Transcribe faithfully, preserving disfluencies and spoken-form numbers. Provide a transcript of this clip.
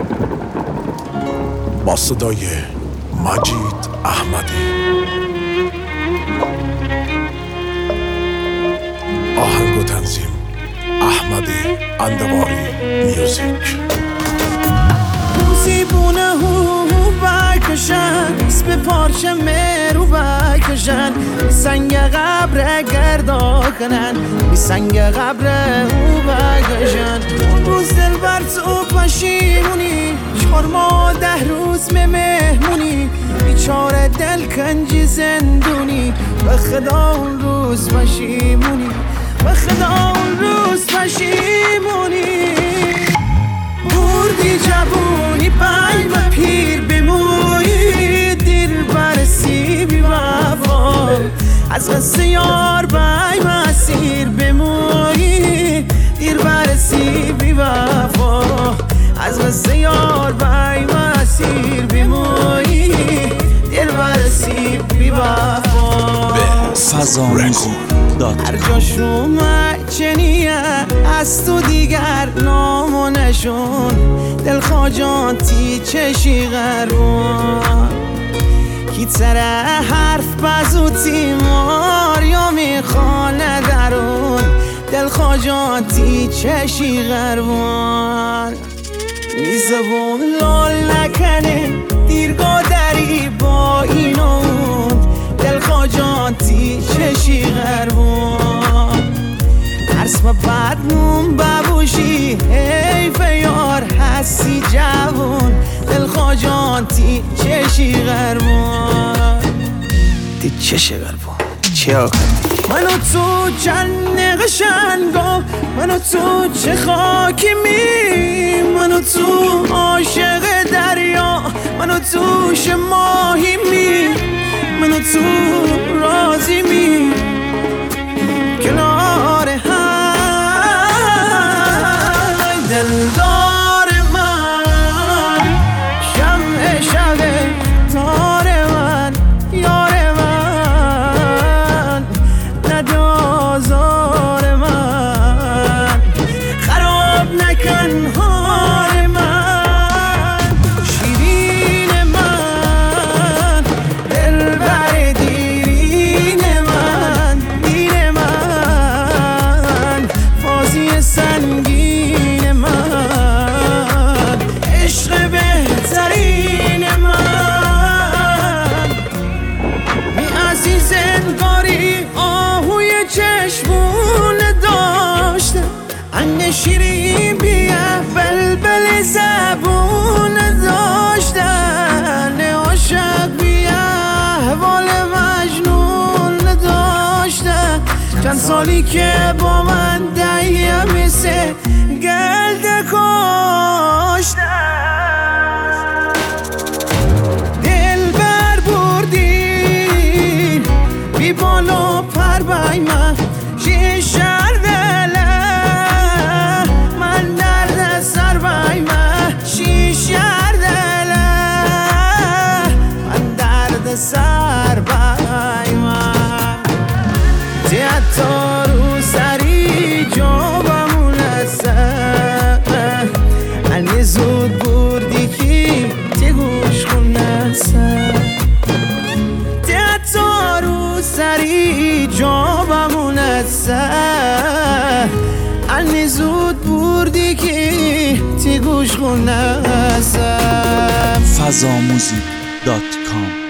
با صدای مجید احمدی، آهنگ و تنظیم احمدی اندواری میوزیک. موزیبونه هو بکشن، اسم پارچه مرو بکشن، بی سنگ قبر گردا کنن، بی سنگ قبر او بکشن. اون روز دل بر تو پشیمونی، چهار ماه ده روز به مهمونی، بیچاره دل کنجی زندونی، به خدا اون روز پشیمونی، به خدا اون روز پشیمونی. بردی جوونی بایم پیر بمویی، دیر برسی بی وفا، از قصه یار بایم اسیر بمویی، دیر برسی بی وفا، از قصه یار بایم اسیر بمویی، دیر برسی بی وفا. فضا موزیک هر جاش اومد چنیه از تو دیگر نام و نشون، دل خواجان تی چشی غربون، کی تره حرف بزو تیمار یا میخوانه درون، دل خواجان تی چشی غربون. میزبون لال نکنه دیرگاه دری با اینون، دل خواجان تی چشی غربون. ترس و بدنون ببوشی حیف یار هستی جوون، دل خواجان تی چشی غربون. تی چشی غربون چه آخر منو تو جنگ قشنگا، منو تو چه خاکی می، منو تو عاشق دریا، منو توش ماهی می، منو تو راضی می کنار هم. دلدار من شمع شب تار من، یار من ندازار من، خراب نکن حال من، شیرین من، دلبر دیرین من، دین من، فازی سنگین من، عشق بهترین من. می عزیز انگاری آهوی چشمون داشته، انگ شیرین بیه بلبل زبون داشتن، عاشق بیه احوال مجنون داشتن. چند سالی که با من دهیه مثل گلد کاشتن، دل بر بردی بی بال و پر بای من، شیشر دله من درد سر بای من، شیشر دله من درد سر بای من. تی حتی رو سری جابمون هستن، الگه زود بردی کی تی گوش خون هستن، تی حتی رو سری جابمون هستن، الگه زود بردی کی تی گوش خون هستن. فضا موزیک دات کام